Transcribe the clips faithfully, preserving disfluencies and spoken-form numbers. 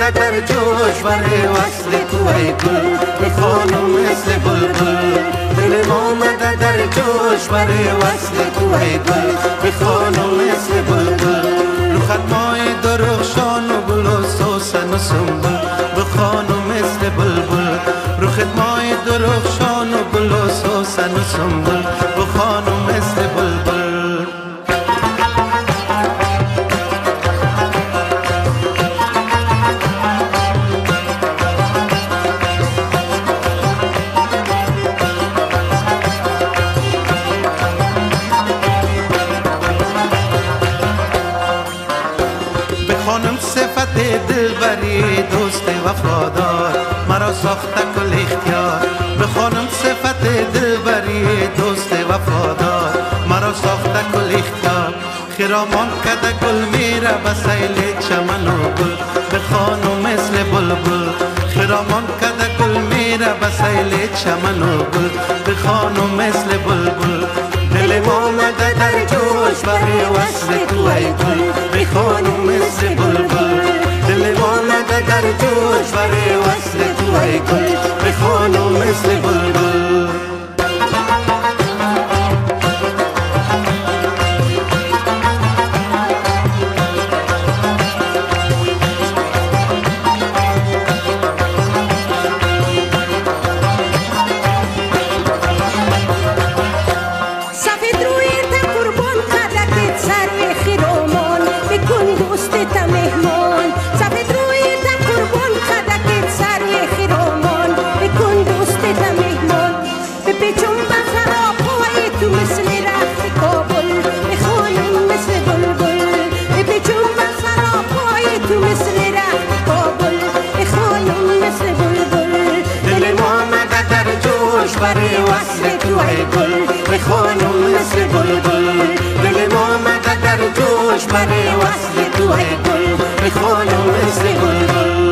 آمده در جوش برای وصل تو ای گل به خانم مثل بلبل. دلم آمده در جوش برای وصل تو ای گل به خانم مثل بلبل. رخت مای درخشان و گل و سوسن و سنبل به خانم مثل بلبل. رخت مای درخشان و گل و سوسن و سنبل به خانم مثل بلبل. خانم صفت دلبری دوست وفادار مرا ساخته کل اختیار. به خانم صفت دلبری دوست وفادار مرا ساخته کل اختیار. خرامان کده گل میره به سیل چمن و گل به خانم مثل بلبل. خرامان کده گل میره به سیل چمن و گل به خانم مثل بلبل. دلم آمده در جوش برای وصل تو ای گل به خانم مثل بلبل. دلم آمده در جوش برای وصل تو ای گل به خانم مثل بلبل. برای وصل تو ای گل به خانم مثل بلبل. دلم آمده در جوش برای وصل تو ای گل به خانم مثل بلبل.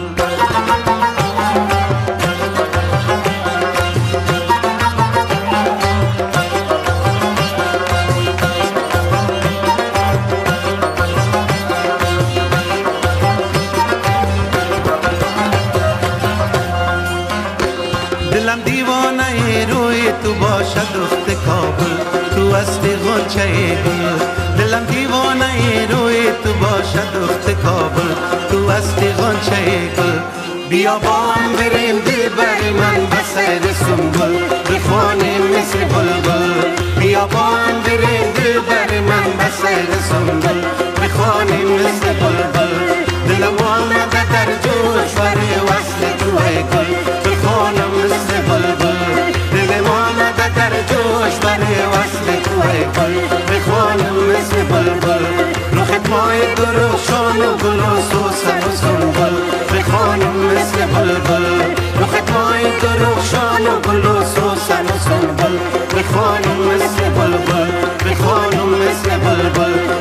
دلم دیوانه روی تو باشد دخت کابل تو هستی غنچه گل. دلم دیوانه روی تو باشد دخت کابل تو هستی غنچه گل. بیا با هم بریم دلبر من به سیر سنبل به خانه مثل بلبل. بیا با هم بریم دلبر من به سیر سنبل به خانه مثل بلبل. دلم آمده در جوش برای وصل تو ای گل به خانم مثل بلبل. دلم آمده در جوش برای وصل تو ای گل به خانم مثل بلبل. رخت مای درخشان و گل و سوسن و سنبل به خانم مثل بلبل. رخت مای درخشان و گل و سوسن و سنبل به خانم مثل بلبل به خانم مثل بلبل.